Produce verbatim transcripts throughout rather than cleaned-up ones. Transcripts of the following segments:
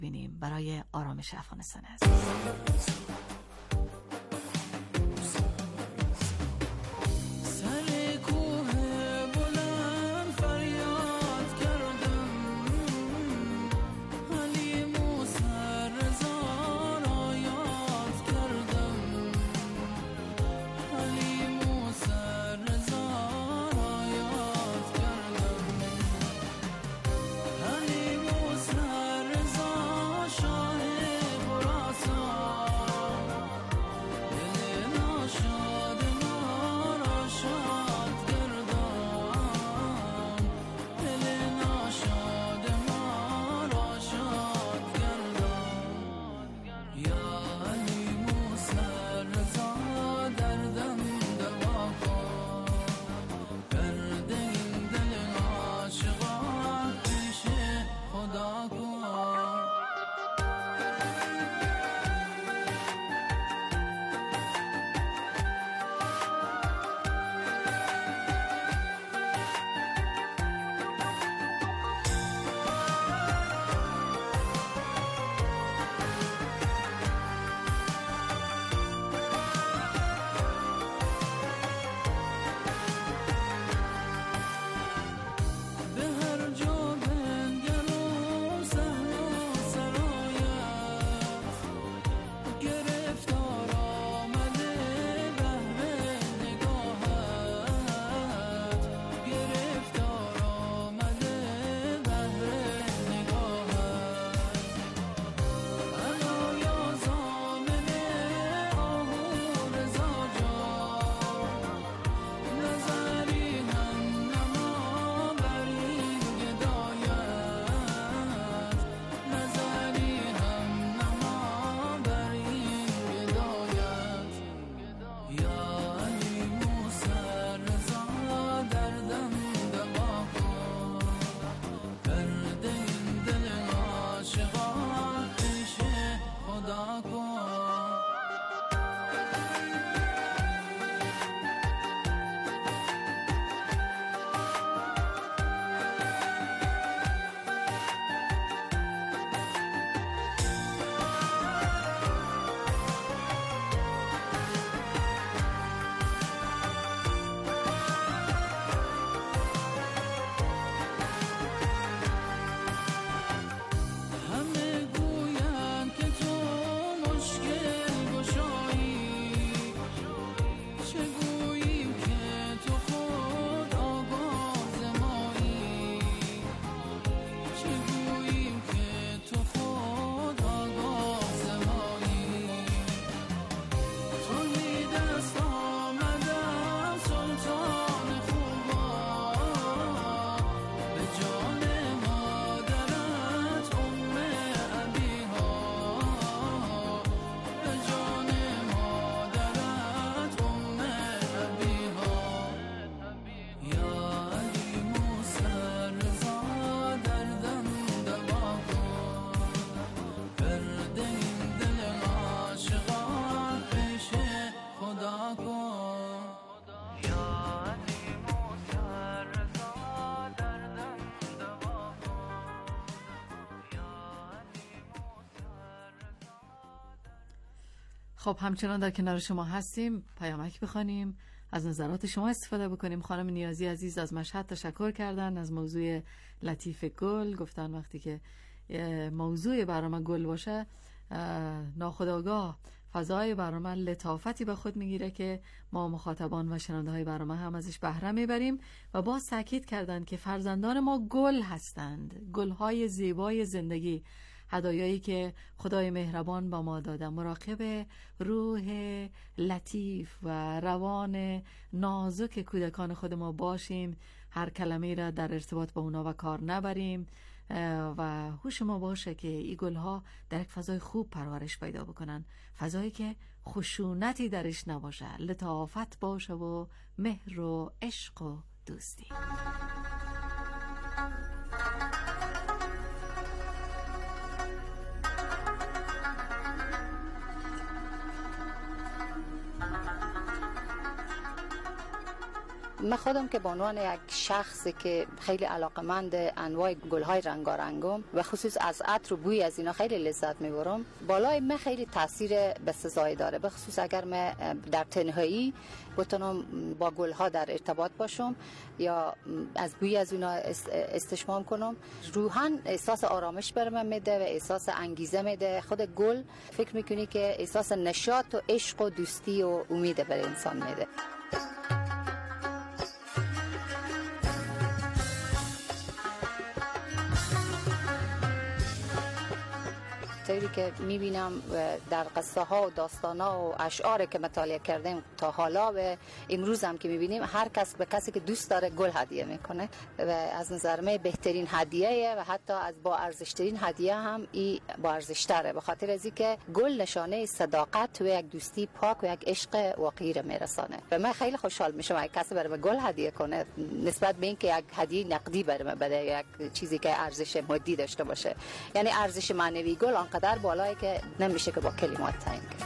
بینیم برای آرامش افغانستان است. خب همچنان در کنار شما هستیم. پیامک بخوانیم، از نظرات شما استفاده بکنیم. خانم نیازی عزیز از مشهد تشکر کردن از موضوع لطیف گل. گفتن وقتی که موضوع برنامه گل باشه ناخودآگاه فضای برنامه لطافتی به خود میگیره که ما مخاطبان و شنونده های برنامه هم ازش بهره میبریم. و باز تاکید کردند که فرزندان ما گل هستند، گلهای زیبای زندگی، هدایایی که خدای مهربان با ما داده. مراقب روح لطیف و روان نازک کودکان خود ما باشیم، هر کلمه را در ارتباط با اونا و کار نبریم و هوش ما باشه که این گلها در یک فضای خوب پرورش پیدا بکنن، فضایی که خشونتی درش نباشه، لطافت باشه و مهر و عشق و دوستی. من خودم که به عنوان یک شخصی که خیلی علاقمند انواع گل‌های رنگارنگم و خصوص از عطر و بوی از اینا خیلی لذت میبرم، بالای من خیلی تاثیر بسزایی داره، به خصوص اگر من در تنهایی بتونم با گل‌ها در ارتباط باشم یا از بوی از اینا استشمام کنم، روحاً احساس آرامش بر من میده و احساس انگیزه میده. خود گل فکر میکنی که احساس نشاط و عشق و دوستی و امید بر انسان میده. طوری که میبینم در قصه ها و داستان ها و اشعار که مطالعه کردیم تا حالا و امروز هم که میبینیم، هر کس به کسی که دوست داره گل هدیه میکنه و از نظر من بهترین هدیه و حتی از با ارزشترین هدیه هم ای با ارزشتره، به خاطر از اینکه گل نشانه صداقت و یک دوستی پاک و یک عشق واقعی رو میرسانه و من خیلی خوشحال میشم اگه کسی برام گل هدیه کنه نسبت به اینکه یک هدیه نقدی برام بده، یک چیزی که ارزش مادی داشته باشه. یعنی ارزش معنوی گل آنقدر بالایی که نمیشه که با کلمات تعیین کرد.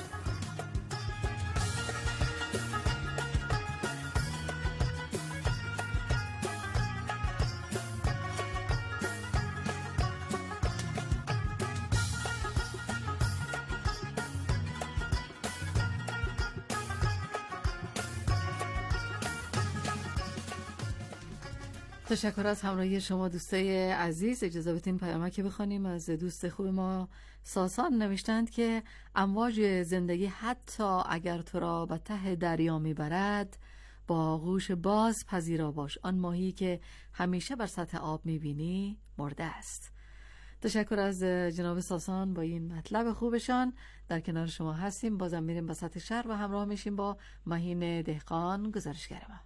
تشکر از همراهی شما دوستای عزیز. اجازه بدین پیامکی بخونیم از دوست خوب ما ساسان. نوشتند که امواج زندگی حتی اگر تو را به ته دریا میبرد، با آغوش باز پذیرا باش، آن ماهی که همیشه بر سطح آب میبینی مرده است. تشکر از جناب ساسان با این مطلب خوبشان. در کنار شما هستیم، بازم میریم به سطح شهر و همراه میشیم با مهین دهقان گزارشگر ما.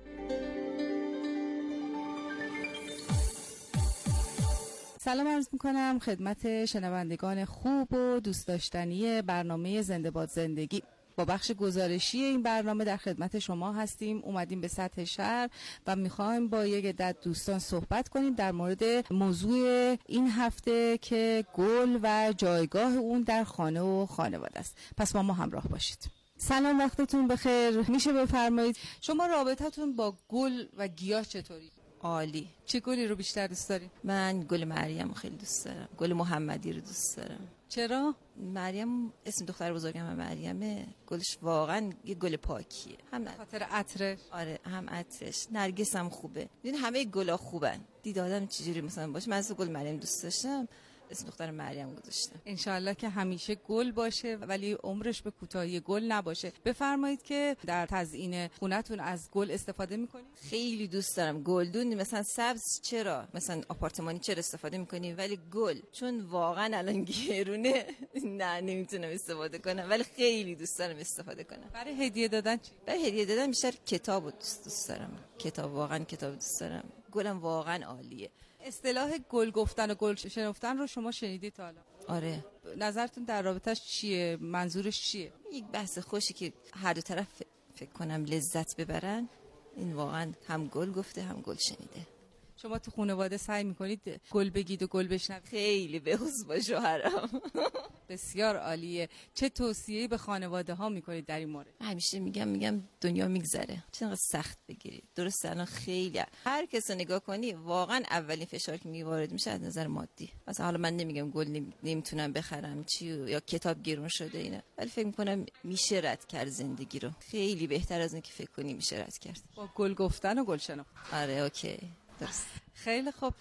سلام عرض میکنم خدمت شنوندگان خوب و دوست داشتنی برنامه زنده باد زندگی. با بخش گزارشی این برنامه در خدمت شما هستیم. اومدیم به سطح شهر و میخوایم با یک عدد دوستان صحبت کنیم در مورد موضوع این هفته که گل و جایگاه اون در خانه و خانواده است. پس با ما همراه باشید. سلام، وقتتون بخیر. میشه بفرمایید شما رابطتون با گل و گیاه چطوری؟ عالی. چه گلی رو بیشتر دوست داری؟ من گل مریم خیلی دوست دارم. گل محمدی رو دوست دارم. چرا؟ مریم اسم دختر بزرگم هم مریمه. گلش واقعا یه گل پاکیه. هم خاطر عطرش. آره، هم عطرش. نرگس هم خوبه. ببین همه گلا خوبن. دید آدم چجوری مثلا باشه. من از گل مریم دوست داشتم، اسم دختر مریم گذاشتم. انشالله که همیشه گل باشه ولی عمرش به کوتاهی گل نباشه. بفرمایید که در تزیین خونتون از گل استفاده میکنید؟ خیلی دوست دارم. گلدون مثلا سبز چرا، مثلا آپارتمانی چرا استفاده میکنیم، ولی گل چون واقعا الان گرونه نه نمیتونم استفاده کنم، ولی خیلی دوست دارم استفاده کنم. برای هدیه دادن چی؟ برای هدیه دادن بیشتر کتابو دوست دوست دارم. کتاب، واقعا کتاب دوست دارم. گلم واقعا عالیه. اصطلاح گل گفتن و گل شنفتن رو شما شنیدید تا حالا؟ آره. نظرتون در رابطش چیه؟ منظورش چیه؟ یک بحث خوشی که هر دو طرف فکر کنم لذت ببرن. این واقعا هم گل گفته هم گل شنیده. شما تو خانواده سعی میکنید گل بگید و گل بشنوید؟ خیلی بخصوص با شوهرم. بسیار عالیه. چه توصیه‌ای به خانواده ها میکنید در این مورد؟ همیشه میگم میگم دنیا میگذره، چقدر سخت بگیرید. درست الان خیلی هر کس رو نگاه کنی واقعا اولین فشار که میوارد میشه از نظر مادی. مثلا حالا من نمیگم گل نمیتونم بخرم چی یا کتاب گرون شده اینا، ولی فکر میکنم میشه رد کرد زندگی رو. خیلی بهتر از اون که فکر کنی میشه رد کرد با گل گفتن و گل شناختن. آره اوکی. درست. خیلی خوب.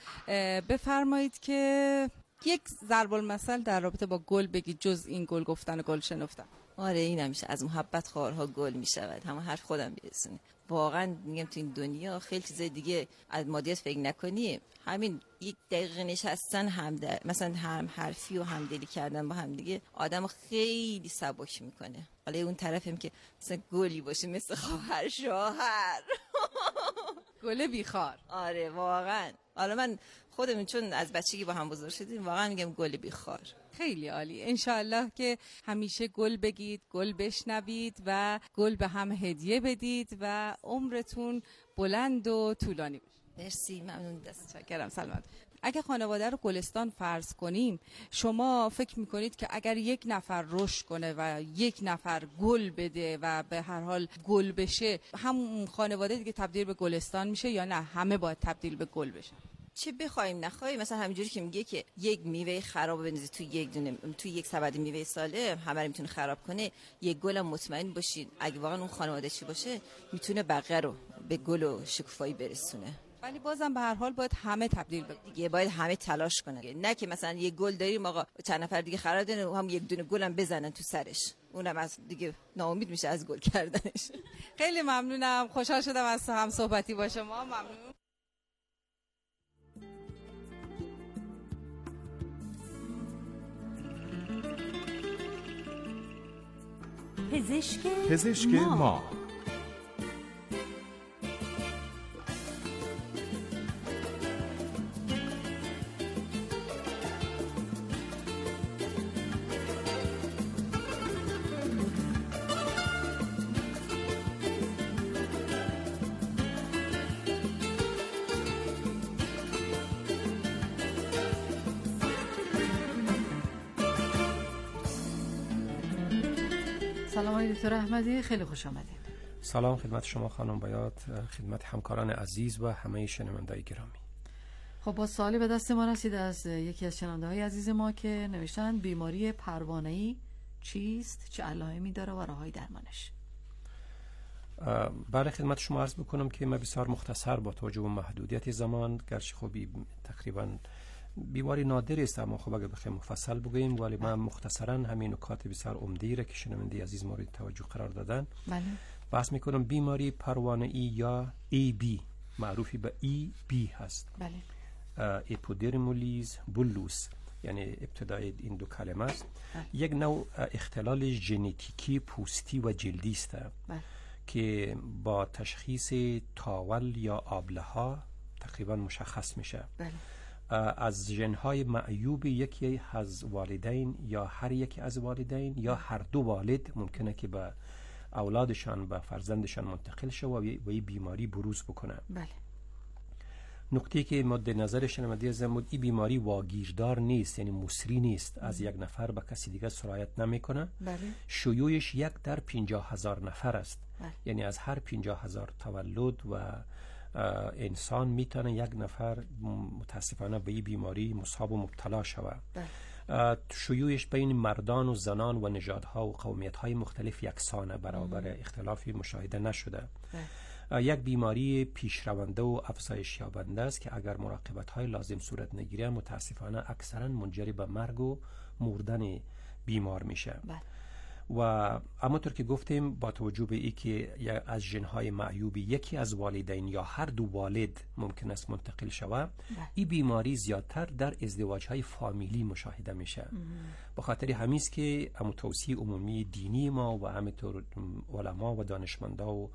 بفرمایید که یک ضرب المثل در رابطه با گل بگید جز این گل گفتن و گل شنفتن. آره این همیشه از محبت خارها گل می شود. همه حرف خودم برسونه. واقعا میگم تو این دنیا خیلی چیزای دیگه از مادیات فکر نکنی، همین یک دقیقه نشستن هم در مثلا هم حرفی و همدلی کردن با هم دیگه آدمو خیلی سبک میکنه. حالا اون طرفم که مثلا گلی باشه مثل خواهر شوهر. گل بیخار. آره واقعا. حالا من خودم چون از بچگی با هم بزرگ شدیم واقعا میگم گل بیخار. خیلی عالی. انشالله که همیشه گل بگید، گل بشنوید و گل به هم هدیه بدید و عمرتون بلند و طولانی باشه. مرسی، ممنون. دست چاکرم. سلامت. اگه خانواده رو گلستان فرض کنیم، شما فکر میکنید که اگر یک نفر رشد کنه و یک نفر گل بده و به هر حال گل بشه، همون خانواده دیگه تبدیل به گلستان میشه یا نه همه باید تبدیل به گل بشن؟ چه بخوایم نخوایم، مثلا همینجوری که میگه که یک میوه خراب بندازی تو یک دونه تو یک سبد میوه سالم، همه رو میتونه خراب کنه. یک گل هم مطمئن باشین اگه واقعا اون خانواده چی باشه میتونه بقیه رو به گل و شکوفایی برسونه. ولی بازم به هر حال باید همه تبدیل به دیگه، باید همه تلاش کنن، نه که مثلا یک گل داریم آقا چند نفر دیگه خراب دادن هم یک دونه گل هم بزنن تو سرش، اونم از دیگه ناامید میشه از گل کردنش. خیلی ممنونم، خوشحال شدم از هم صحبتی با شما. ممنون. پزشک, پزشک ما, ما. سلام آقای دکتر احمدی، خیلی خوش آمدید. سلام خدمت شما خانم بیات، خدمت همکاران عزیز و همه شنوندگان گرامی. خب با سوالی به دست ما رسیده از یکی از شنونده‌های عزیز ما که نوشتن بیماری پروانه‌ای چیست، چه علائمی داره و راههای درمانش؟ برای خدمت شما عرض بکنم که ما بسیار مختصر با توجه به محدودیت زمان، گرچه خب تقریبا بیماری نادر است اما خب اگه بخوایم مفصل بگوییم، ولی من مختصرا همین نکات بسیار عمده‌ای را که شنونده عزیز مورد توجه قرار دادن بله بحث میکنم. بیماری پروانه‌ای یا ای بی معروفی به ای بی هست. بله. اپیدرمولیز بولوس یعنی ابتدای این دو کلمه است. بله. یک نوع اختلال ژنتیکی پوستی و جلدی است. بله. که با تشخیص تاول یا آبله‌ها تقریبا مشخص میشه. بله. از ژن‌های معیوب یکی از والدین یا هر یکی از والدین یا هر دو والد ممکنه که به اولادشان و فرزندشان منتقل شه و این بیماری بروز بکنه. بله. نکته که مد نظر شنونده زمود، این بیماری واگیردار نیست، یعنی مصری نیست، از یک نفر به کسی دیگه سرایت نمیکنه. بله. شیوعش یک در پنجاه هزار نفر است. بله. یعنی از هر پنجاه هزار تولد و انسان میتونه یک نفر متاسفانه به این بیماری مصاب و مبتلا شود. شیوعش بین مردان و زنان و نژادها و قومیت‌های مختلف یکسانه، برابر اختلافی مشاهده نشده. بله. یک بیماری پیشرونده و افزایش یابنده است که اگر مراقبت‌های لازم صورت نگیره متاسفانه اکثرا منجر به مرگ و مردن بیمار میشه. بله. و همونطور که گفتیم با توجه به ای که از ژن‌های معیوبی یکی از والدین یا هر دو والد ممکن است منتقل شود، این بیماری زیادتر در ازدواج‌های فامیلی مشاهده میشه. به خاطر همین است که هم توصیه عمومی دینی ما و همینطور علما و دانشمندا و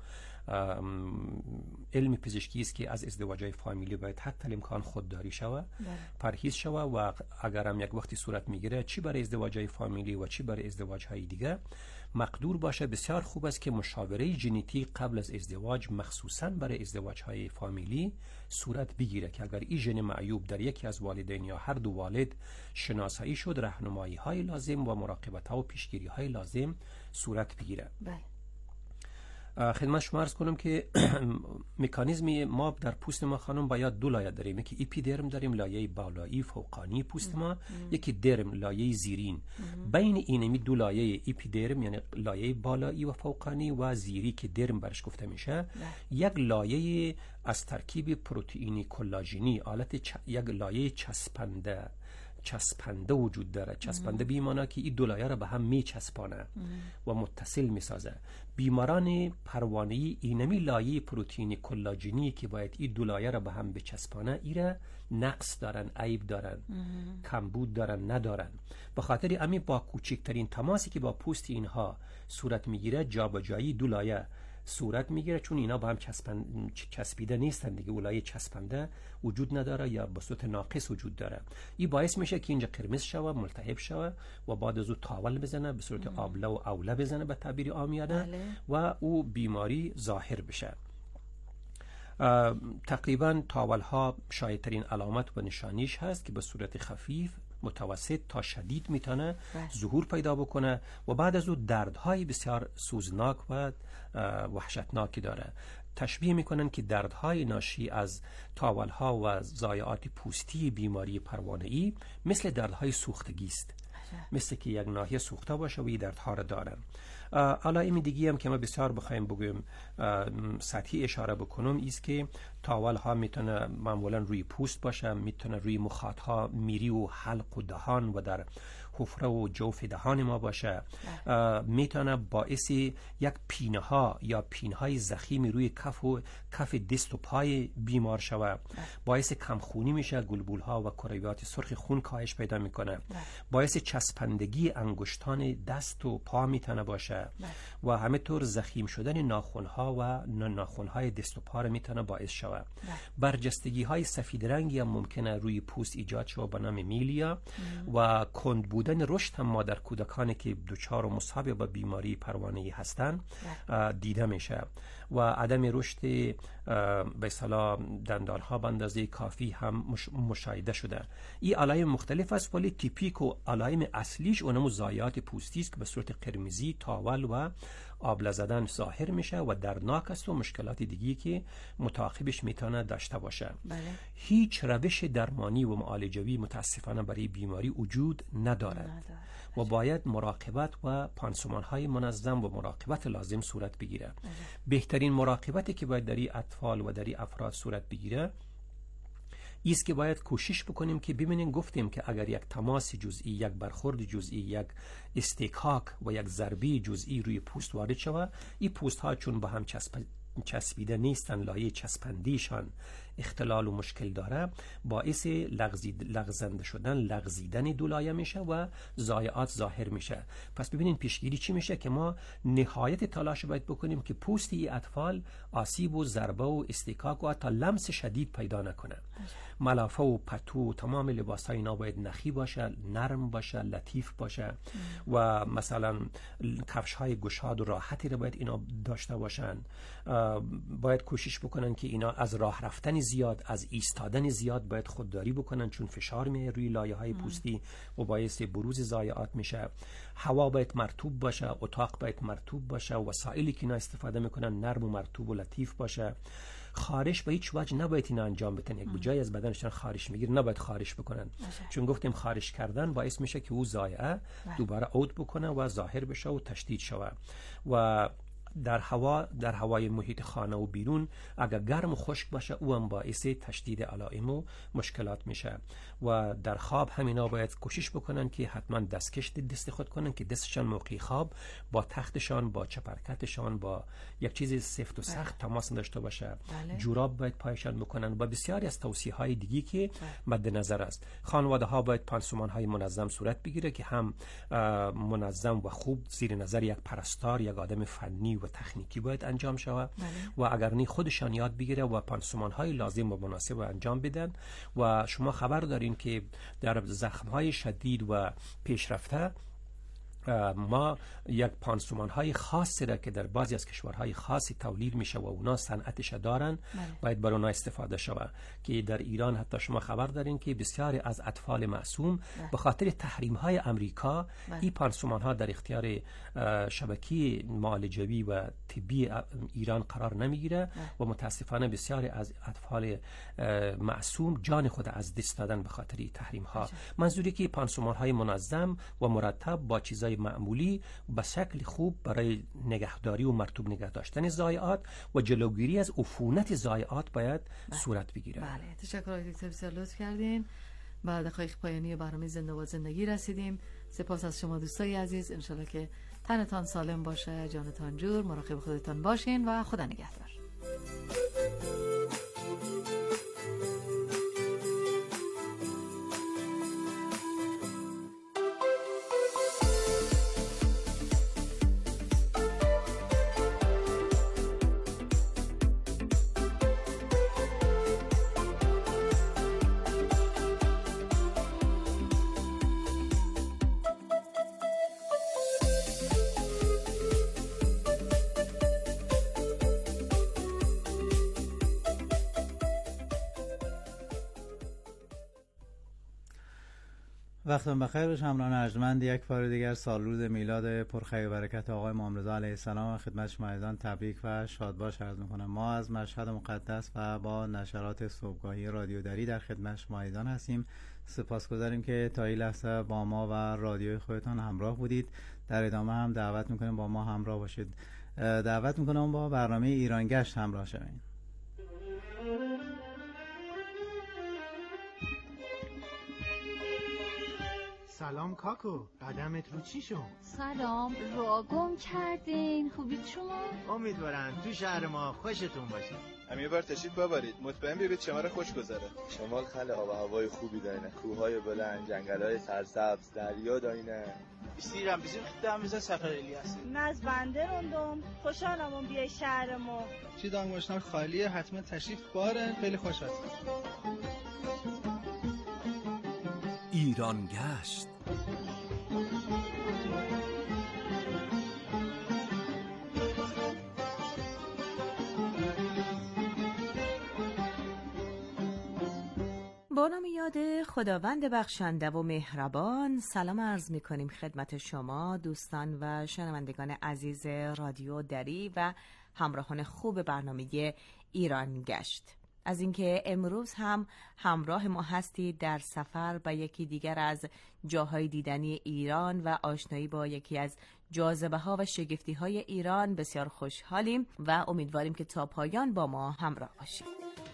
علم پزشکی است که از ازدواج‌های فامیلی باید حتی امکان خودداری شود، پرهیز شود و اگر هم یک وقتی صورت میگیره چی برای ازدواج‌های فامیلی و چی برای ازدواج‌های دیگه مقدور باشه، بسیار خوب است که مشاوره ژنتیک قبل از ازدواج مخصوصاً برای ازدواج‌های فامیلی صورت بگیره که اگر این ژن معیوب در یکی از والدین یا هر دو والد شناسایی شد، راهنمایی‌های لازم و مراقبت‌ها و پیشگیری‌های لازم صورت بگیره. بله. خدمت شما عرض کنم که مکانیزم ما در پوست ما خانم باید دو لایه داریم، یکی اپیدرم داریم لایه بالایی فوقانی پوست ما، یکی درم لایه زیرین. بین اینمی دو لایه اپیدرم یعنی لایه بالایی و فوقانی و زیری که درم برش گفته میشه، یک لایه از ترکیب پروتئینی کلاژنی، حالت چ... یک لایه چسبنده چسبنده وجود داره. چسبنده بیمانا که این دو لایه را به هم می چسبانه و متصل می سازه. بیماران پروانه‌ای اینمی لایه پروتئین کلاژنی که باید این دو لایه را به هم بچسبانه ایره نقص دارن، عیب دارن، کمبود دارن، ندارن. به خاطر همین با کوچکترین تماسی که با پوست اینها صورت میگیره جابجایی دو لایه صورت میگیره، چون اینا با هم چسبن... چسبیده نیستن دیگه، اولای چسبنده وجود نداره یا به صورت ناقص وجود داره. این باعث میشه که اینجا قرمز شوه، ملتهب شوه و بعد از او تاول بزنه، به صورت آبله و اوله بزنه به تعبیر عامیانه و او بیماری ظاهر بشه. تقریبا تاول ها شایع‌ترین علامت و نشانیش هست که به صورت خفیف، متوسط تا شدید میتونه ظهور پیدا بکنه و بعد از اون دردهای بسیار سوزناک و وحشتناکی داره. تشبیه میکنن که دردهای ناشی از تاولها و ضایعات پوستی بیماری پروانه‌ای مثل دردهای سوختگی است، مثل که یک ناحیه سوخته باشه و این دردها را دارن. علائم دیگه هم که ما بسیار بخوایم بگویم سطحی اشاره بکنم ایست که تاول ها میتونه معمولا روی پوست باشه، میتونه روی مخاط ها میری و حلق و دهان و در حفره و جوف دهان ما باشه. میتونه باعث یک پینه ها یا پینه های زخیمی روی کف و کف دست و پای بیمار شود. باعث کمخونی میشه، گلبول ها و کرویات سرخ خون کاهش پیدا میکنه. باعث چسبندگی انگشتان دست و پا میتونه باشه و همینطور زخیم شدن ناخن ها و ناخن های دست و پا رو میتونه باعث شود. برجستگی های سفید رنگی هم ممکنه روی پوست ایجاد شود به نام میلیا و کند بودن رشد هم ما در کودکانی که دچار و مصاب با بیماری پروانه‌ای هستند دیده میشه و عدم رشد به اصطلاح دندان ها به اندازه کافی هم مش... مشاهده شده. این علائم مختلف است ولی تیپیک و علائم اصلیش اونم ضایعات پوستی است که به صورت قرمزی، تاول و آبله زدن ظاهر میشه و دردناک است و مشکلات دیگی که متعاقبش میتونه داشته باشه. بله. هیچ روش درمانی و معالجوی متاسفانه برای بیماری وجود ندارد نداره. و باید مراقبت و پانسمان های منظم و مراقبت لازم صورت بگیره. بله. بهترین مراقبتی که باید در این اطفال و در این افراد صورت بگیره ایست که باید کوشش بکنیم که ببینیم، گفتیم که اگر یک تماس جزئی، یک برخورد جزئی، یک استکاک و یک ضربه جزئی روی پوست وارد شود، این پوست ها چون با هم چسب چسبیده نیستن، لایه چسبندیشان اختلال و مشکل داره، باعث لغزید لغزنده شدن، لغزیدن دو لایه میشه و ضایعات ظاهر میشه. پس ببینین پیشگیری چی میشه که ما نهایت تلاش باید بکنیم که پوست این اطفال آسیب و ضربه و استکاک و حتی لمس شدید پیدا نکنه. ملافه و پتو و تمام لباس های اینا باید نخی باشه، نرم باشه، لطیف باشه و مثلا کفش های گشاد و راحتی رو باید اینا داشته باشن. باید کوشش بکنن که اینا از راه رفتن زیاد، از ایستادن زیاد باید خودداری بکنن، چون فشار می روی لایه های پوستی و باعث بروز ضایعات میشه. هوا باید مرطوب باشه، اتاق باید مرطوب باشه، وسایلی که اینا استفاده میکنن نرم و مرطوب و لطیف باشه. خارش به هیچ وجه نباید اینا انجام بدن. یک بجای از بدنشان خارش میگیر، نباید خارش بکنن باشه. چون گفتیم خارش کردن باعث میشه که او ضایعه دوباره عود بکنه و ظاهر بشه و تشدید شوه. و در هوا در هوای محیط خانه و بیرون اگر گرم و خشک باشه او هم باعث تشدید علائم و مشکلات میشه. و در خواب همینا باید کوشش بکنن که حتما دستکش دست خود کنن که دستشان موقع خواب با تختشان، با چپرکتشان، با یک چیز سفت و سخت تماس داشته باشه. بله. جوراب باید پایشان بکنن و بسیاری از توصیه های دیگی که مد نظر است. خانواده ها باید پانسمان های منظم صورت بگیره که هم منظم و خوب زیر نظر یک پرستار، یک آدم فنی و تکنیکی باید انجام شود. بله. و اگر نی خودشان یاد بگیره و پانسمان های لازم و مناسب انجام بدن. و شما خبر دارین که در زخم های شدید و پیشرفته ما یک پانسمان های خاصی را که در بعضی از کشورهای خاصی تولید میشه و اونا صنعتش دارن، باید بر اونا استفاده شود. که در ایران حتی شما خبر دارین که بسیاری از اطفال معصوم به خاطر تحریم های امریکا این پانسمان ها در اختیار شبکه معالجوی و طبی ایران قرار نمیگیره و متاسفانه بسیاری از اطفال معصوم جان خود از دست دادن به خاطر تحریم ها. منظوری که پانسمان های منظم و مرتب با چیزای معمولی به شکل خوب برای نگهداری و مرطوب نگه داشتن ضایعات و جلوگیری از عفونت ضایعات باید بله. صورت بگیره. بله، تشکر دکتر، بسیار لطف کردین. بعد دقایق پایانی برنامه زنده و زندگی رسیدیم. سپاس از شما دوستای عزیز. انشالله که تنتان سالم باشه، جانتان جور، مراقب خودتان باشین و خدا نگهدار. وقتتون بخیر. شمران ارجمند یک بار دیگر سالروز میلاد پرخیر و برکت آقای امام رضا علیه السلام خدمت شما عزیزان تبریک و شادباش عرض می‌کنم. ما از مشهد مقدس و با نشرات صبحگاهی رادیو دری در خدمت شما عزیزان هستیم. سپاسگزاریم که تا این لحظه با ما و رادیوی خودتان همراه بودید. در ادامه هم دعوت می‌کنیم با ما همراه باشید. دعوت می‌کنم با برنامه ایرانگشت همراه شوید. سلام کاکو، قدمت رو چی شد؟ سلام، راه گم کردین. خوبید شما؟ امیدوارم تو شهر ما خوشتون باشه. هم یه بار تشریف ببرید، مطمئن بیارید شمال خوش گذره. شمال خیلی آب و هوای خوبی داره، کوههای بلند، جنگل‌های سرسبز، دریا داینه. بسیرم بسیر خدام میز سفر الیاس. ناز بنده روندم، خوشحالم اون بیای شهر ما. چی دانگوشنار خالیه، حتما تشریف باره، خیلی خوش هست. ایرانگشت. با نام یاد خداوند بخشنده و مهربان، سلام عرض می کنیم خدمت شما دوستان و شنوندگان عزیز رادیو دری و همراهان خوب برنامه ایرانگشت. از اینکه امروز هم همراه ما هستید در سفر به یکی دیگر از جاهای دیدنی ایران و آشنایی با یکی از جاذبه ها و شگفتی های ایران بسیار خوشحالیم و امیدواریم که تا پایان با ما همراه باشید.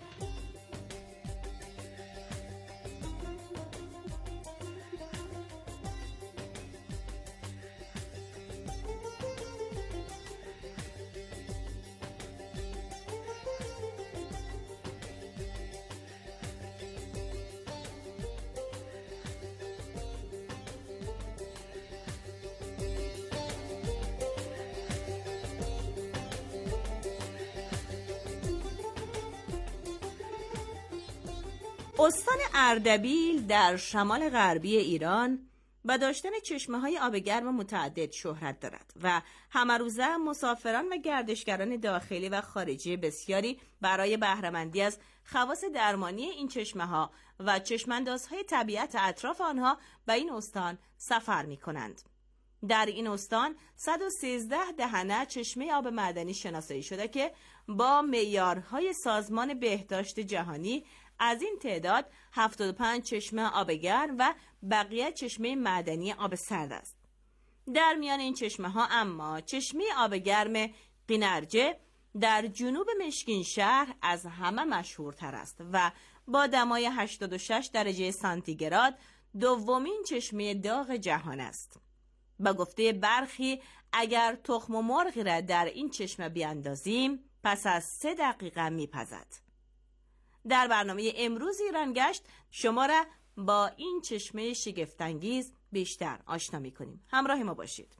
استان اردبیل در شمال غربی ایران با داشتن چشمه‌های آب گرم متعدد شهرت دارد و همروزه مسافران و گردشگران داخلی و خارجی بسیاری برای بهره‌مندی از خواص درمانی این چشمه‌ها و چشم‌اندازهای طبیعت اطراف آنها به این استان سفر می‌کنند. در این استان صد و سیزده دهنه چشمه آب معدنی شناسایی شده که با معیارهای سازمان بهداشت جهانی از این تعداد هفتاد و پنج چشمه آب گرم و بقیه چشمه معدنی آب سرد است. در میان این چشمه ها اما چشمه آب گرم قینرجه در جنوب مشکین شهر از همه مشهورتر است و با دمای هشتاد و شش درجه سانتیگراد دومین چشمه داغ جهان است. با گفته برخی اگر تخم و مرغی را در این چشمه بیاندازیم پس از سه دقیقه میپزد. در برنامه امروز ایرانگشت شما را با این چشمه شگفت‌انگیز بیشتر آشنا می‌کنیم. همراه ما باشید.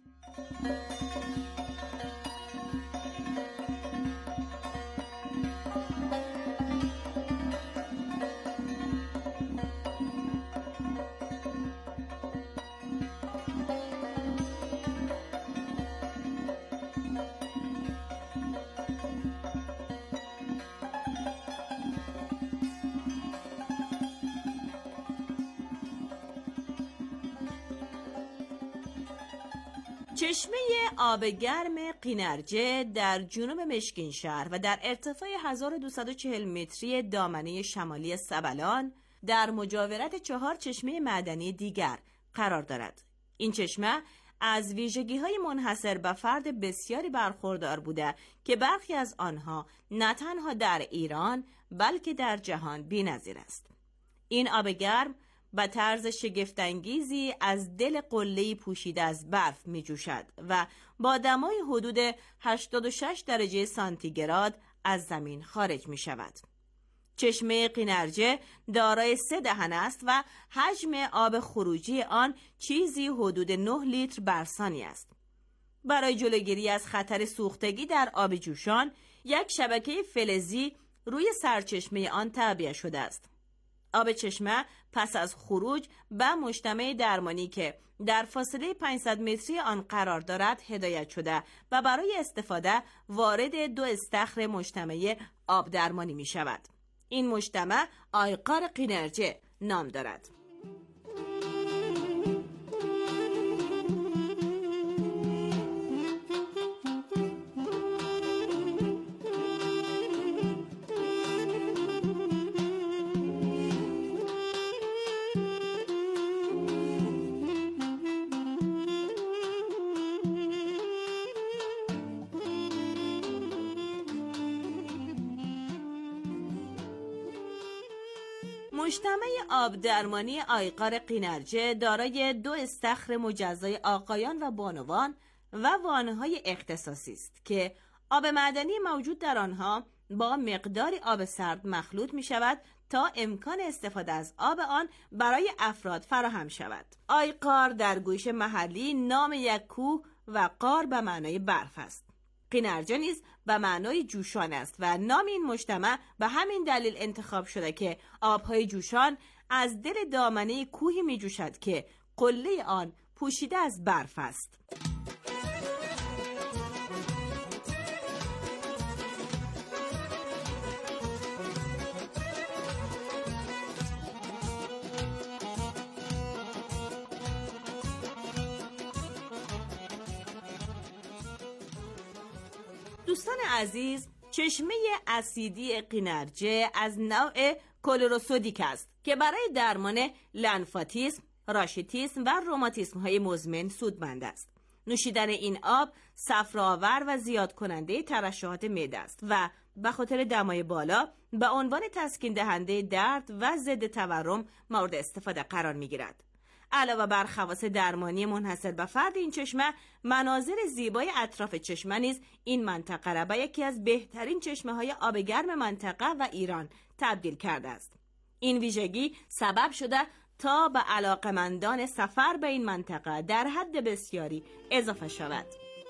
چشمه آب گرم قینرجه در جنوب مشکین شهر و در ارتفاع هزار و دویست و چهل متری دامنه شمالی سبلان در مجاورت چهار چشمه معدنی دیگر قرار دارد. این چشمه از ویژگی‌های منحصر به فرد بسیاری برخوردار بوده که برخی از آنها نه تنها در ایران بلکه در جهان بی‌نظیر است. این آب گرم به طرز شگفت‌انگیزی از دل قله‌ای پوشیده از برف می جوشد و با دمای حدود هشتاد و شش درجه سانتیگراد از زمین خارج می شود. چشمه قینرجه دارای سه دهن است و حجم آب خروجی آن چیزی حدود نه لیتر بر ثانیه است. برای جلوگیری از خطر سوختگی در آب جوشان یک شبکه فلزی روی سرچشمه آن تعبیه شده است. آب چشمه پس از خروج به مجتمع درمانی که در فاصله پانصد متری آن قرار دارد هدایت شده و برای استفاده وارد دو استخر مجتمع آب درمانی می شود. این مجتمع آیقار قینرجه نام دارد. مجتمع آب درمانی آیقار قینرجه دارای دو استخر مجزای آقایان و بانوان و وانهای اختصاصی است که آب معدنی موجود در آنها با مقداری آب سرد مخلوط می شود تا امکان استفاده از آب آن برای افراد فراهم شود. آیقار در گوش محلی نام یک کوه و قار به معنای برف است. قینرجه نیز به معنای جوشان است و نام این مجتمع به همین دلیل انتخاب شده که آبهای جوشان از دل دامنه کوهی می جوشد که قله آن پوشیده از برف است. دوستان عزیز، چشمه اسیدی قینرجه از نوع کلروسودیک است که برای درمان لنفاتیسم، راشیتیسم و روماتیسم های مزمن سودمند است. نوشیدن این آب صفراآور و زیاد کننده ترشحات معده است و به خاطر دمای بالا به عنوان تسکین دهنده درد و ضد تورم مورد استفاده قرار می گیرد. علاوه بر خواص درمانی منحصر به فرد این چشمه، مناظر زیبای اطراف چشمه نیز این منطقه را به یکی از بهترین چشمه های آب گرم منطقه و ایران تبدیل کرده است. این ویژگی سبب شده تا به علاقمندان سفر به این منطقه در حد بسیاری اضافه شود.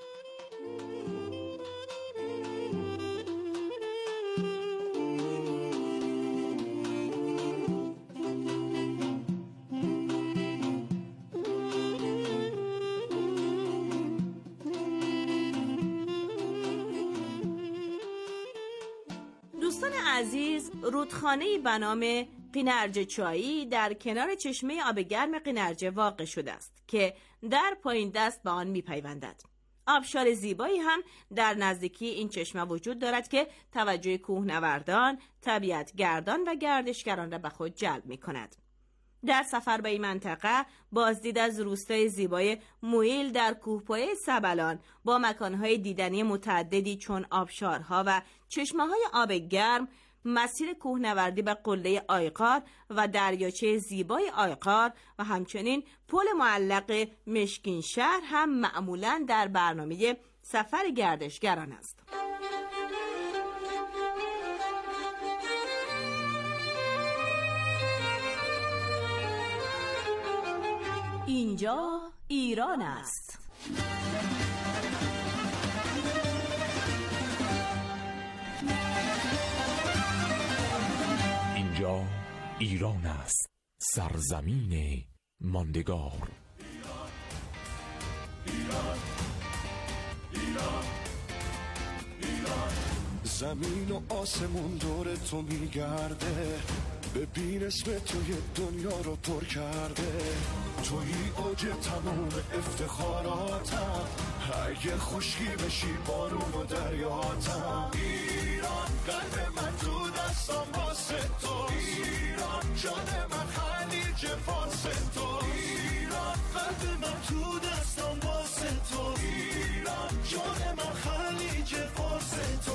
دوستان عزیز، رودخانه‌ای به نام قینرجه چایی در کنار چشمه آب گرم قینرجه واقع شده است که در پایین دست به آن می‌پیوندد. آبشار زیبایی هم در نزدیکی این چشمه وجود دارد که توجه کوهنوردان، طبیعتگردان و گردشگران را به خود جلب می‌کند. در سفر به این منطقه بازدید از روستای زیبای مویل در کوهپایه سبلان با مکانهای دیدنی متعددی چون آبشارها و چشمه‌های آب گرم، مسیر کوهنوردی به قله آیقار و دریاچه زیبای آیقار و همچنین پل معلق مشکین شهر هم معمولاً در برنامه سفر گردشگران است. اینجا ایران است. اینجا ایران است، سرزمین ماندگار. ایران، ایران، ایران. زمین و آسمون دور تو میگرده، ببین اسم توی دنیا رو پر کرده. توی اوج تموم افتخاراتم، اگه خشکی بشی بارون و دریاتم. ایران قلب من تو دستم واسه تو، ایران جان من خلیج فارس تو، ایران قلب من تو دستم واسه تو، ایران جان من خلیج فارس تو.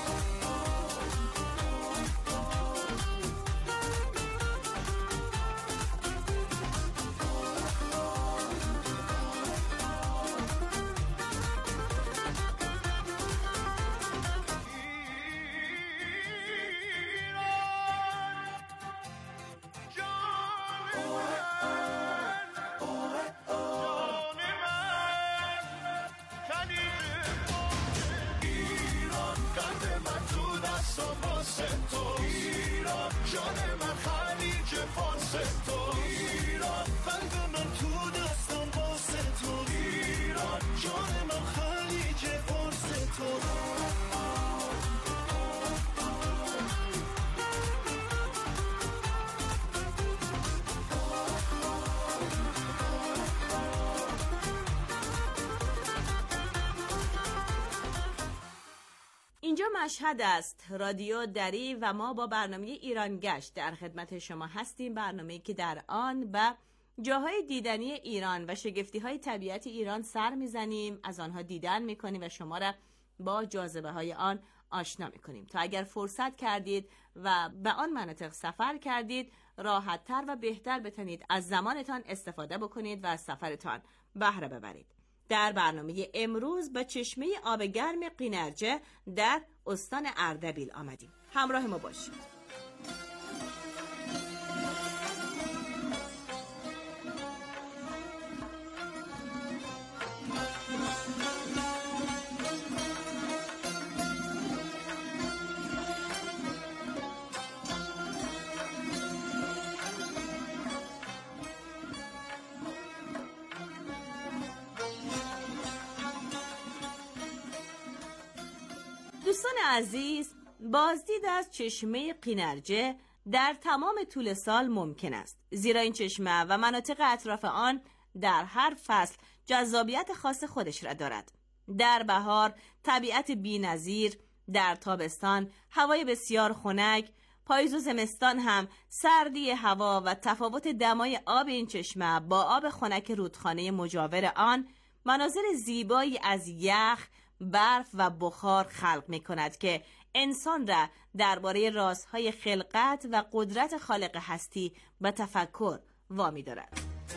اینجا مشهد است، رادیو دری و ما با برنامه ایران گشت در خدمت شما هستیم. برنامه‌ای که در آن به جاهای دیدنی ایران و شگفتی‌های طبیعت ایران سر میزنیم، از آنها دیدن میکنیم و شما را با جاذبه های آن آشنا میکنیم. تا اگر فرصت کردید و به آن مناطق سفر کردید، راحت‌تر و بهتر بتونید از زمانتان استفاده بکنید و از سفرتان بهره ببرید. در برنامه امروز به چشمه آب گرم قینرجه در استان اردبیل آمدیم. همراه ما باشید. دوستان عزیز، بازدید از چشمه قینرجه در تمام طول سال ممکن است، زیرا این چشمه و مناطق اطراف آن در هر فصل جذابیت خاص خودش را دارد. در بهار طبیعت بی‌نظیر، در تابستان هوای بسیار خنک، پاییز و زمستان هم سردی هوا و تفاوت دمای آب این چشمه با آب خنک رودخانه مجاور آن مناظر زیبایی از یخ، برف و بخار خلق می کند که انسان را درباره رازهای خلقت و قدرت خالق هستی به تفکر وامی دارد.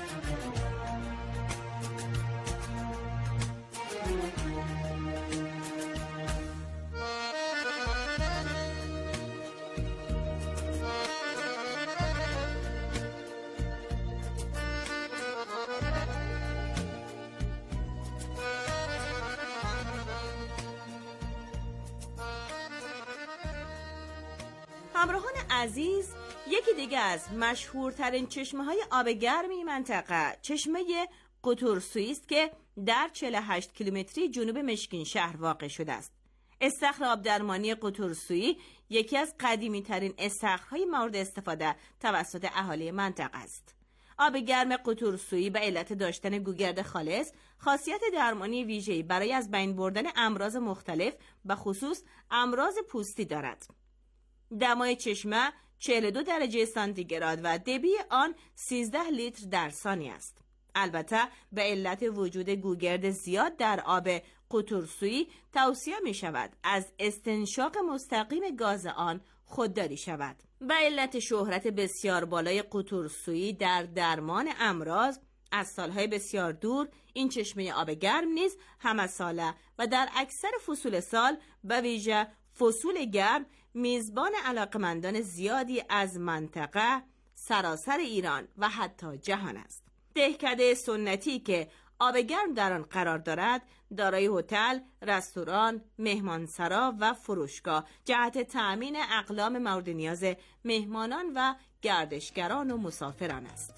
همراهان عزیز، یکی دیگه از مشهورترین چشمه های آب گرم این منطقه چشمه قطرسویی است که در چهل و هشت کیلومتری جنوب مشکین شهر واقع شده است. استخر آب درمانی قطرسویی یکی از قدیمی ترین استخرهای مورد استفاده توسط اهالی منطقه است. آب گرم قطرسویی به علت داشتن گوگرد خالص خاصیت درمانی ویژه‌ای برای از بین بردن امراض مختلف به خصوص امراض پوستی دارد. دمای چشمه چهل و دو درجه سانتیگراد و دبی آن سیزده لیتر در ثانیه است. البته به علت وجود گوگرد زیاد در آب قطرسویی توصیه می شود از استنشاق مستقیم گاز آن خودداری شود. به علت شهرت بسیار بالای قطرسویی در درمان امراض از سالهای بسیار دور این چشمه آب گرم نیز همه ساله و در اکثر فصول سال به ویژه فصول گرم میزبان علاقمندان زیادی از منطقه، سراسر ایران و حتی جهان است. دهکده سنتی که آب گرم در آن قرار دارد، دارای هتل، رستوران، مهمانسرا و فروشگاه جهت تأمین اقلام مورد نیاز مهمانان و گردشگران و مسافران است.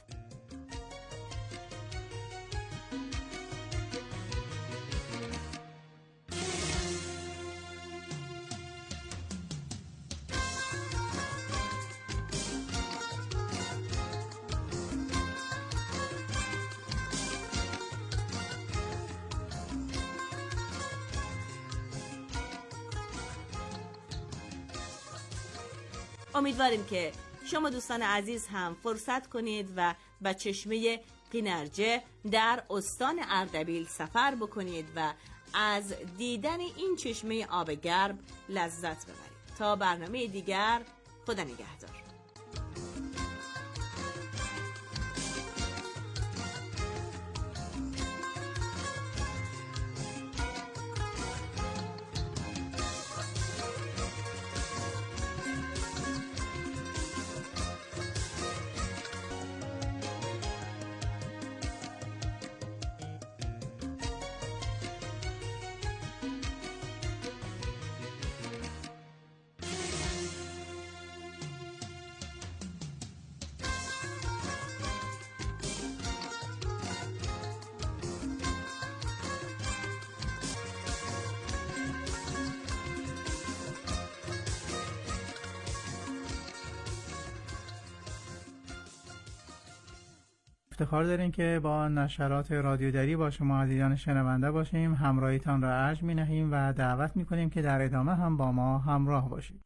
امیدواریم که شما دوستان عزیز هم فرصت کنید و به چشمه قینرجه در استان اردبیل سفر بکنید و از دیدن این چشمه آب گرم لذت ببرید. تا برنامه دیگر، خدا نگهدار. افتخار داریم که با نشرات رادیو دری با شما عزیزان شنونده باشیم. همراهیتان را ارج می نهیم و دعوت می کنیم که در ادامه هم با ما همراه باشید.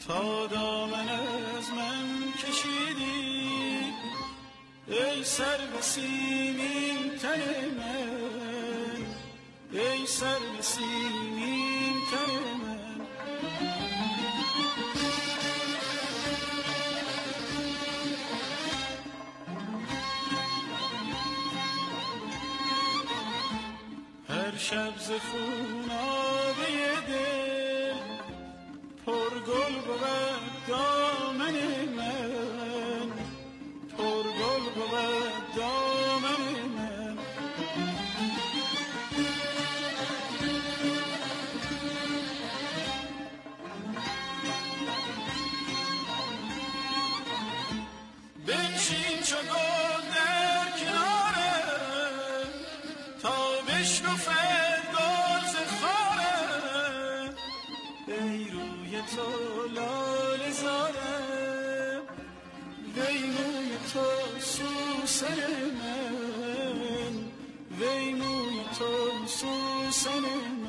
تا دامن از من کشیدی، ای سر به سیمین تن من، ای سر به سیمین تن من. هر شب ز خونابه دل پر گل بود دامن من، پر گل بود دامن من. بنشین چو گل در کنارم تا بشکفد گل ز خارم، ای روی تو لاله زارم، وی موی تو سوسن من، وی موی تو سوسن من.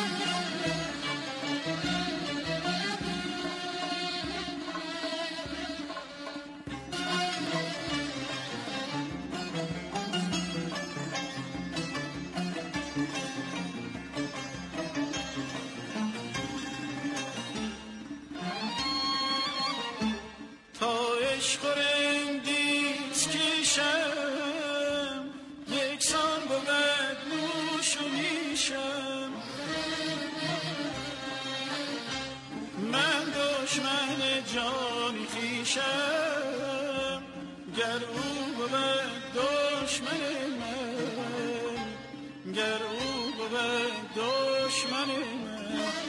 عشق و رندیز کشم، یکسان بود نوش و نیشم. من دشمن جان خویشم، گر او بود دشمن من، گر او بود دشمن من.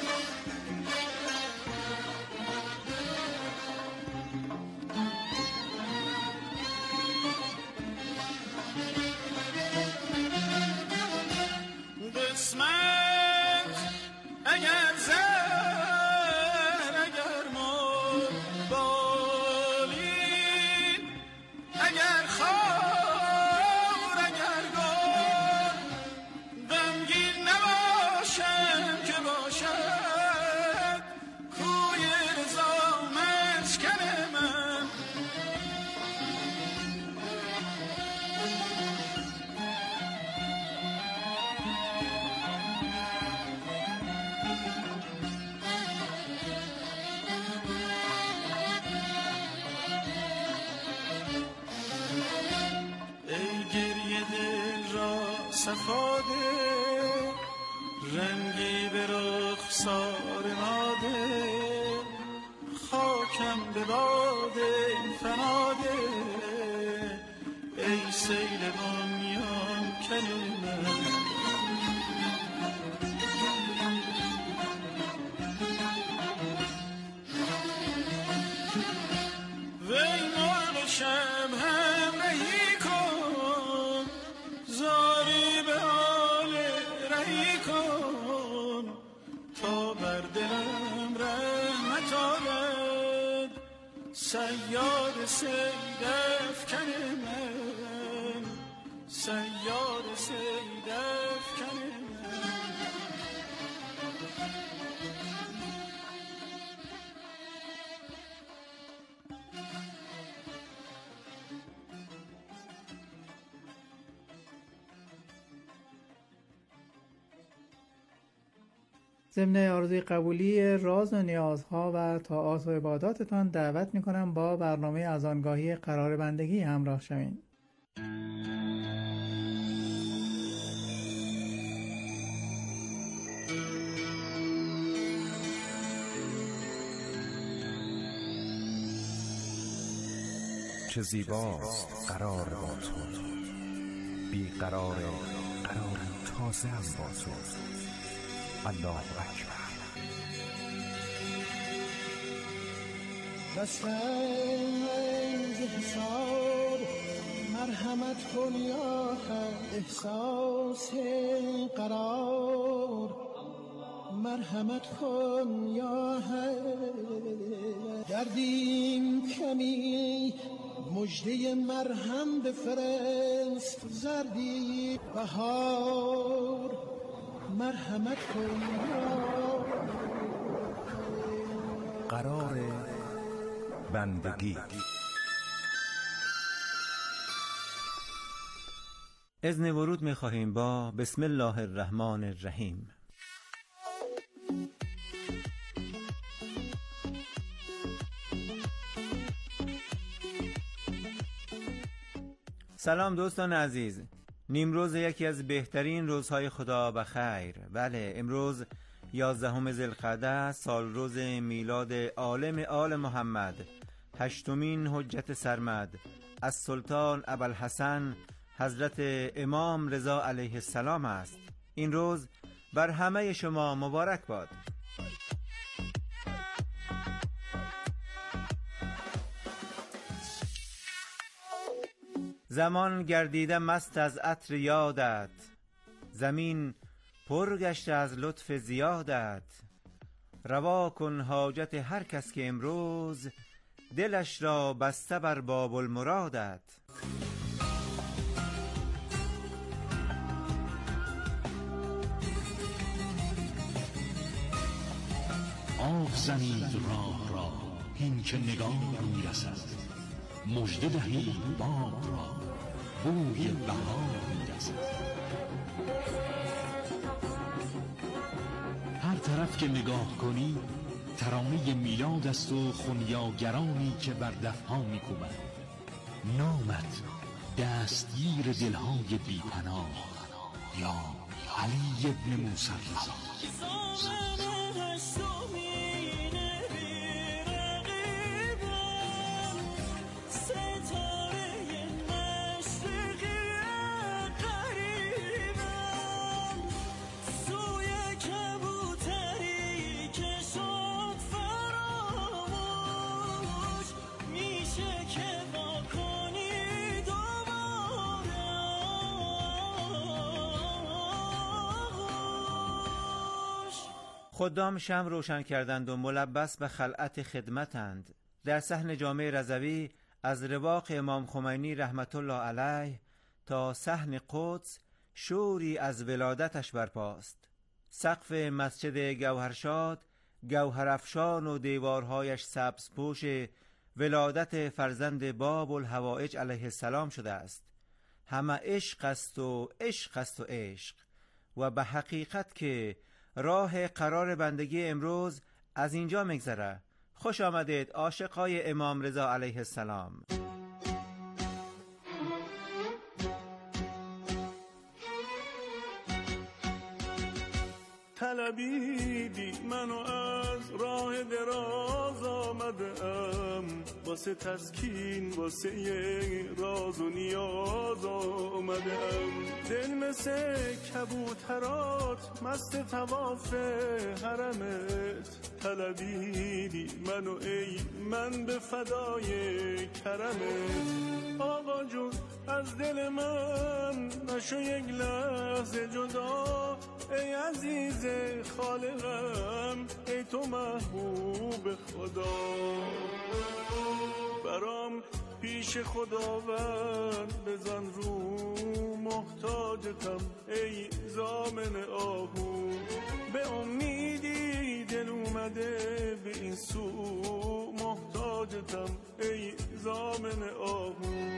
قسمت اگر زر اگر مال بالین، اگر خور اگر گل، غمگین نباشم که باشد کوی رضا مسکن من. صفاده رنگی به رخسار ماده، خاکم به باد فناده، ای سیل بنیان کن من. وی مرغ شب همراهی کن، زاری به حال رهی کن، تا بر دلم رحمت آرد صیاد صید افکن من، صیاد صید افکن من. ضمن آرزوی قبولی راز و نیازها و طاعات و عباداتتان دعوت میکنم با برنامه اذانگاهی قرار بندگی همراه شوین. چه زیباست قرار با تو، بی قرار قرار تازه هم با تو. الله اکبر. دستم ز حساب مرحمت کن یا حق، احساس قرار مرحمت کن یا حق. دردیم کمی مژده مرهم بفرست، زردی بهار مرحمت کن یا قرار بندگی. اذن ورود می خواهیم با بسم الله الرحمن الرحیم. سلام دوستان عزیز، نیمروز یکی از بهترین روزهای خدا بخیر. بله، امروز یازدهم ذوالقعده، سال روز میلاد عالم آل محمد، هشتمین حجت سرمد از سلطان ابوالحسن حضرت امام رضا علیه السلام است. این روز بر همه شما مبارک باد. زمان گردیده مست از عطر یادت، زمین پر گشته از لطف زیادت. روا کن حاجت هر کس که امروز، دلش را بسته بر باب المرادت. آب زنید راه را هین که نگاه میرسد، مژده دهید باغ را بوی بهار میرسد. هر طرف که نگاه کنی ترانه میلاد است و خنیاگرانی که بر دفها میکوبند. نامت دستگیر دلهای بی‌پناه، یا علی ابن موسی رضا. خدام شمع روشن کردند و ملبس به خلعت خدمتند. در صحن جامع رضوی از رواق امام خمینی رحمت الله علیه تا صحن قدس شوری از ولادتش برپاست. سقف مسجد گوهرشاد گوهرافشان و دیوارهایش سبزپوش ولادت فرزند باب الحوائج علیه السلام شده است. همه عشق است و عشق است و عشق، و به حقیقت که راه قرار بندگی امروز از اینجا میگذره. خوش آمدید عاشقای امام رضا علیه السلام. طلبیدی منو از راه دراز آمدم، واسه تسکین واسه یه راز و نیاز آمدم. دل مثل کبوترات مست طواف حرمت، طلبیدی منو ای من به فدای کرمت. آقا جون از دل من نشو یک لحظه جدا، ای عزیز خالقم ای تو محبوب خدا. برام پیش خداوند بزن رو محتاجتم، ای ضامن آهو. به امیدی دل اومده به این سو محتاجتم، ای ضامن آهو.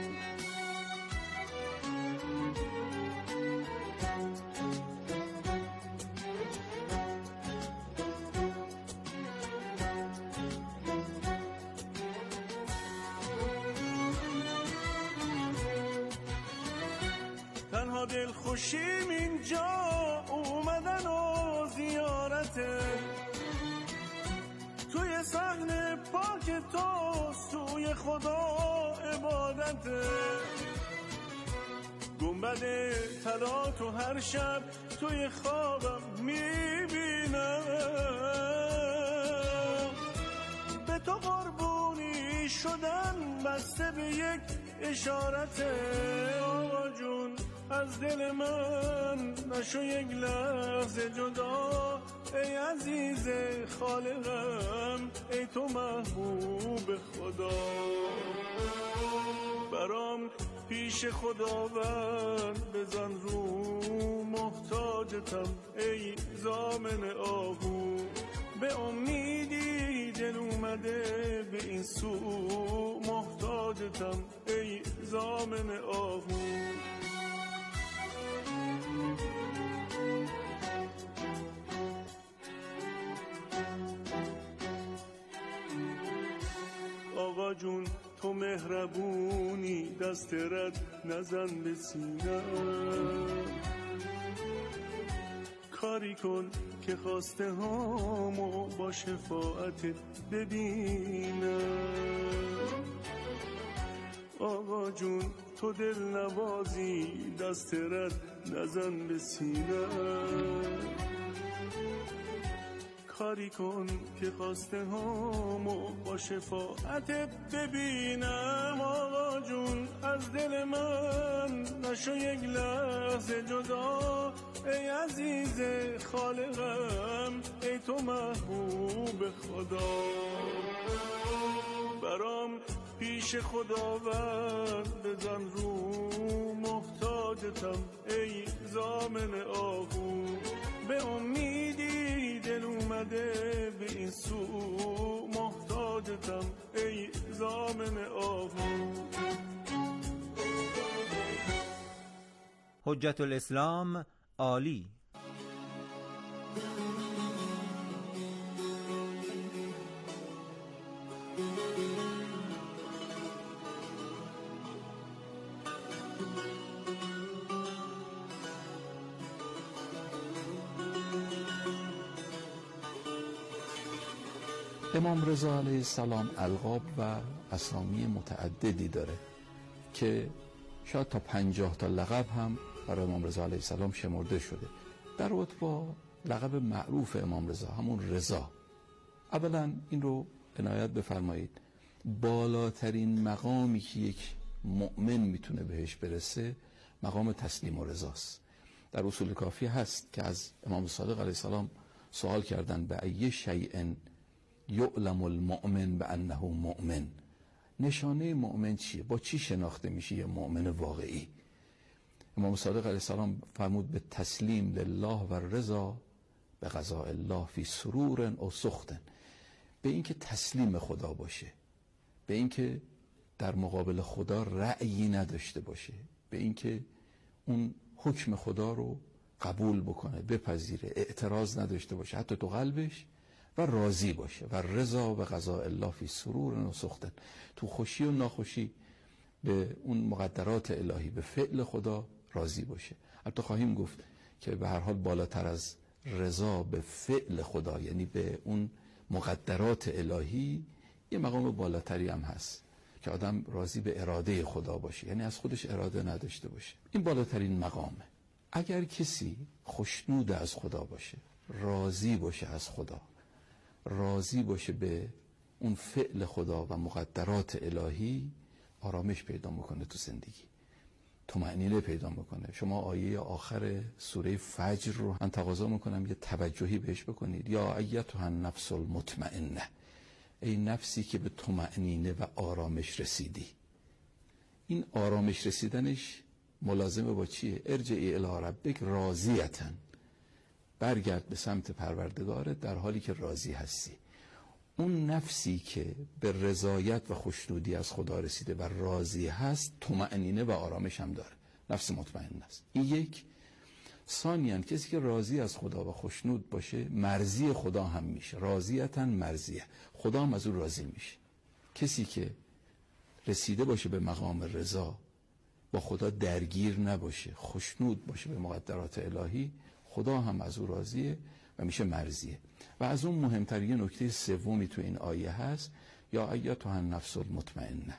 تنها دل خوشیم اینجا اومدن و زیارته، توی صحن پاک تو سوی خدا عبادته. گنبد طلا تو هر شب توی خوابم میبینم، به تو قربونی شدن بسته به یک اشارته. آقا جون از دل من نشو یک لحظه جدا، ای عزیز خالقم ای تو محبوب خدا. برام پیش خداوند بزن رو محتاجتم، ای ضامن آهو. به امیدی دل اومده اومده به این سو محتاجتم ای زامن آهو. آقا جون تو مهربونی دست رد نزن به سینه، کاری کن که خواسته هامو با شفاعتت ببینم. آقا جون تو دل نوازی دست رد نزن به سینه، کاری کن که خواسته هامو با شفاعتت ببینم. آقا جون از دل من نشو یک لحظه جدا، ای عزیز خالقم ای تو محبوب خدا. برام پیش خداوند بزن رو محتاجتم ای زامن آهو. به امیدی دل اومده به این سو محتاجتم ای زامن آهو. حجت الاسلام عالی. امام رضا علیه السلام القاب و اسامی متعددی داره که شاید تا پنجاه تا لقب هم برای امام رضا علیه السلام شمرده شده. در رابطه با لقب معروف امام رضا همون رضا، اولا این رو عنایت بفرمایید، بالاترین مقامی که یک مؤمن میتونه بهش برسه مقام تسلیم و رضاست. در اصول کافی هست که از امام صادق علیه السلام سوال کردن به ای شیء یعلم المؤمن بانه مؤمن، نشانه مؤمن چیه؟ با چی شناخته میشه یه مؤمن واقعی؟ امام صادق علیه السلام فرمود به تسلیم لله و رضا به قضاء الله فی سرور او سخط، به اینکه تسلیم خدا باشه، به اینکه در مقابل خدا رأیی نداشته باشه، به اینکه اون حکم خدا رو قبول بکنه، بپذیره، اعتراض نداشته باشه حتی تو قلبش، و راضی باشه. و رضا و قضاء الله فی سرور و سخط، تو خوشی و ناخوشی به اون مقدرات الهی، به فعل خدا راضی باشه. حتی خواهیم گفت که به هر حال بالاتر از رضا به فعل خدا، یعنی به اون مقدرات الهی، یه مقام بالاتری هم هست که آدم راضی به اراده خدا باشه، یعنی از خودش اراده نداشته باشه. این بالاترین مقامه. اگر کسی خوشنود از خدا باشه، راضی باشه از خدا، راضی باشه به اون فعل خدا و مقدرات الهی، آرامش پیدا میکنه تو زندگی، طمأنینه پیدا میکنه. شما آیه آخر سوره فجر رو من تقاضا میکنم یه توجهی بهش بکنید. یا ایتها النفس المطمئنه، ای نفسی که به طمأنینه و آرامش رسیدی. این آرامش رسیدنش ملازمه با چیه؟ ارجعی الی ربک راضیةً، برگرد به سمت پروردگارت در حالی که راضی هستی. اون نفسی که به رضایت و خوشنودی از خدا رسیده و راضی هست، طمأنینه و آرامش هم داره، نفس مطمئن است. این یک. ثانیاً کسی که راضی از خدا و خوشنود باشه، مرضی خدا هم میشه، راضیةً مرضیه، خدا هم از اون راضی میشه. کسی که رسیده باشه به مقام رضا، با خدا درگیر نباشه، خوشنود باشه به مقدرات الهی، خدا هم از او راضیه و میشه مرضیه. و از اون مهمتر یه نکته سومی تو این آیه هست، یا ایتها النفس المطمئنه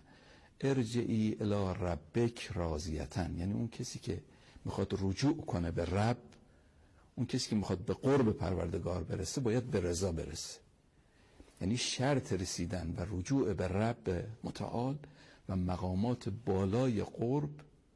ارجعی الی ربک راضیةً، یعنی اون کسی که میخواد رجوع کنه به رب، اون کسی که میخواد به قرب پروردگار برسه، باید به رضا برسه. یعنی شرط رسیدن و رجوع به رب متعال و مقامات بالای قرب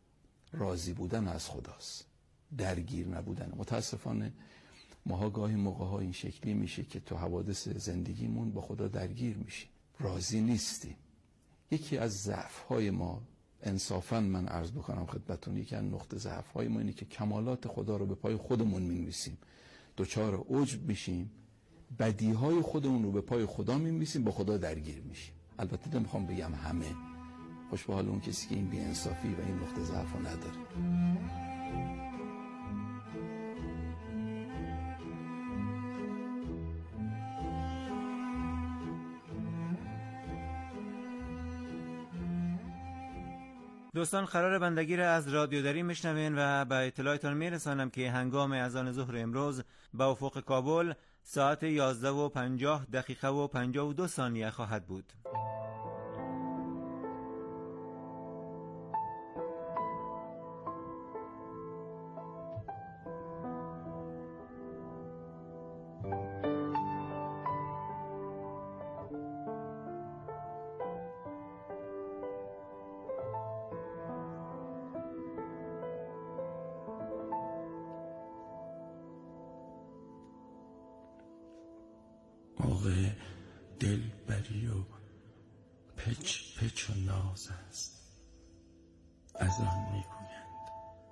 راضی بودن از خداست، درگیر نبودن. متاسفانه ماها گاهی موقع ها این شکلی میشه که تو حوادث زندگیمون با خدا درگیر میشیم، راضی نیستیم. یکی از ضعف های ما، انصافا من عرض بکنم خدمتتون، یکی از نقطه ضعف های ما اینه که کمالات خدا رو به پای خودمون مینویسیم، دوچار عجب میشیم، بدیهای خودمون رو به پای خدا می‌نویسیم، با خدا درگیر میشیم. البته نمیخوام بگم همه، خوش به حال اون کسی که این بی‌انصافی و این نقطه ضعف رو نداره. دوستان، قرار بندگی را از رادیو دری میشنوین و به اطلاعتان میرسانم که هنگام اذان ظهر امروز به افق کابل ساعت یازده و پنجاه دقیقه و پنجاه و دو ثانیه خواهد بود. موقع دلبری و پچ پچ و ناز است، از آن میگویند.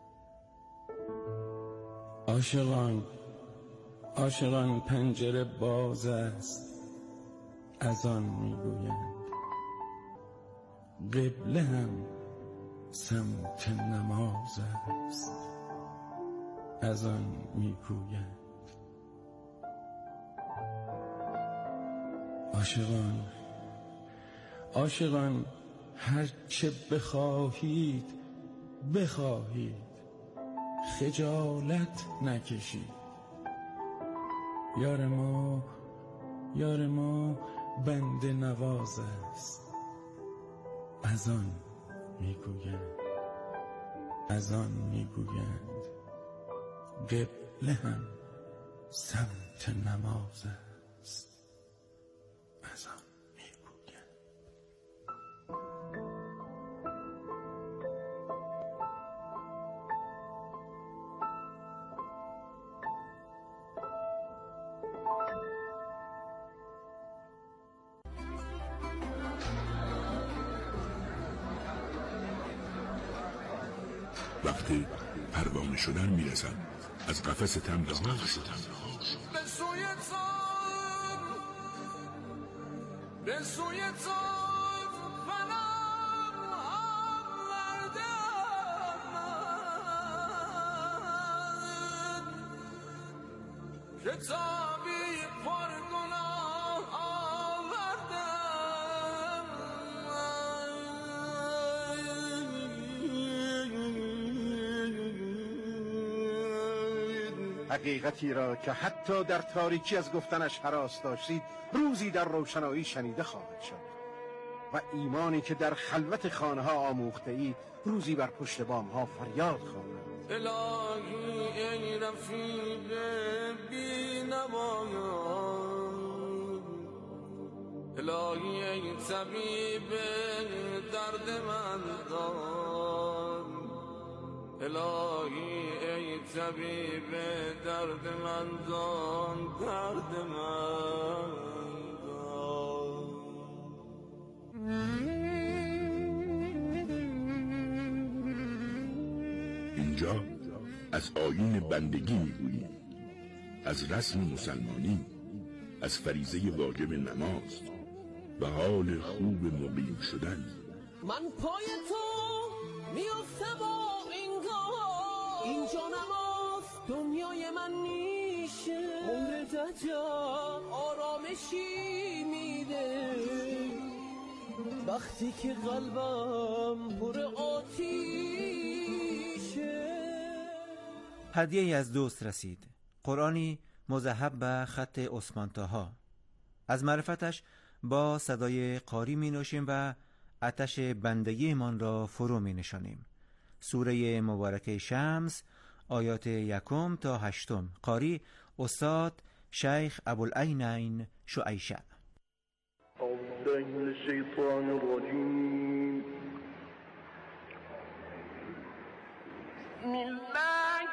عاشقان عاشقان پنجره باز است، از آن میگویند. قبله هم سمت نماز است، از آن میگویند. عاشقان عاشقان هر چه بخواهید بخواهید، خجالت نکشید. یار ما یار ما بنده نواز است، از آن میگویند. از آن میگویند. قبله هم سمت نماز است، از آن میگویند. وقتی پروانه شدن میرسن از قفس تمر رها شدن، به سوی تام به سوی تام فنم آوردم، کتابی پر گناه آوردم. حقیقتی را که حتی در تاریکی از گفتنش هراس داشتید، روزی در روشنایی شنیده خواهد شد، و ایمانی که در خلوت خانه ها آموخته اید، روزی بر پشت بام ها فریاد خواهد. الهی ای رفیق بی نوایان، الهی ای طبیب درد من دان، الهی ای طبیب درد من دان، درد من دان. اینجا از آیین بندگی میگوییم، از رسم مسلمانی، از فریضه واجب نماز و حال خوب مقیم شدن. من پای تو میفته با این گاه، اینجا نماز دنیای من میشه، عمر دجا آرامشی میده، وقتی که قلبم پر آتیشه. هدیه‌ای از دوست رسید، قرآنی مذهب به خط عثمان طاها. از معرفتش با صدای قاری می نوشیم و آتش بندگی من را فرو می نشانیم. سوره مبارکه شمس، آیات یکم تا هشتم. قاری استاد شیخ ابوالعینین شعیشه. اعوذ بالله من الشیطان الرجیم. بسم الله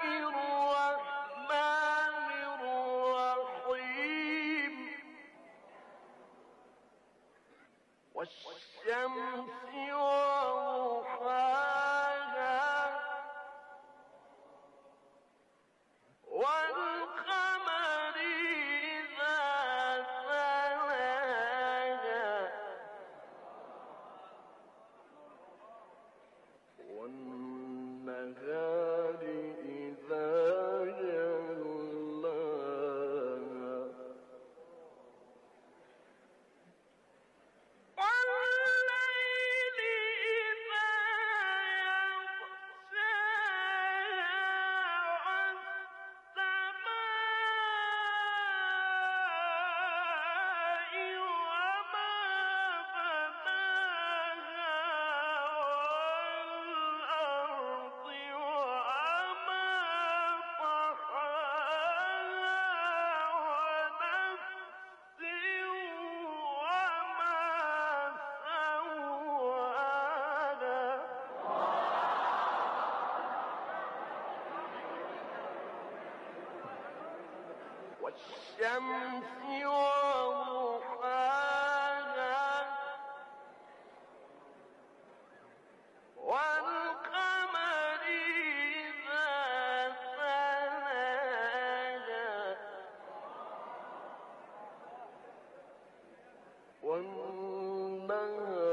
الرحمن الرحیم. والشمس وضحاها والقمر إذا والشمس وضحاها والقمر إذا تلاها والنهار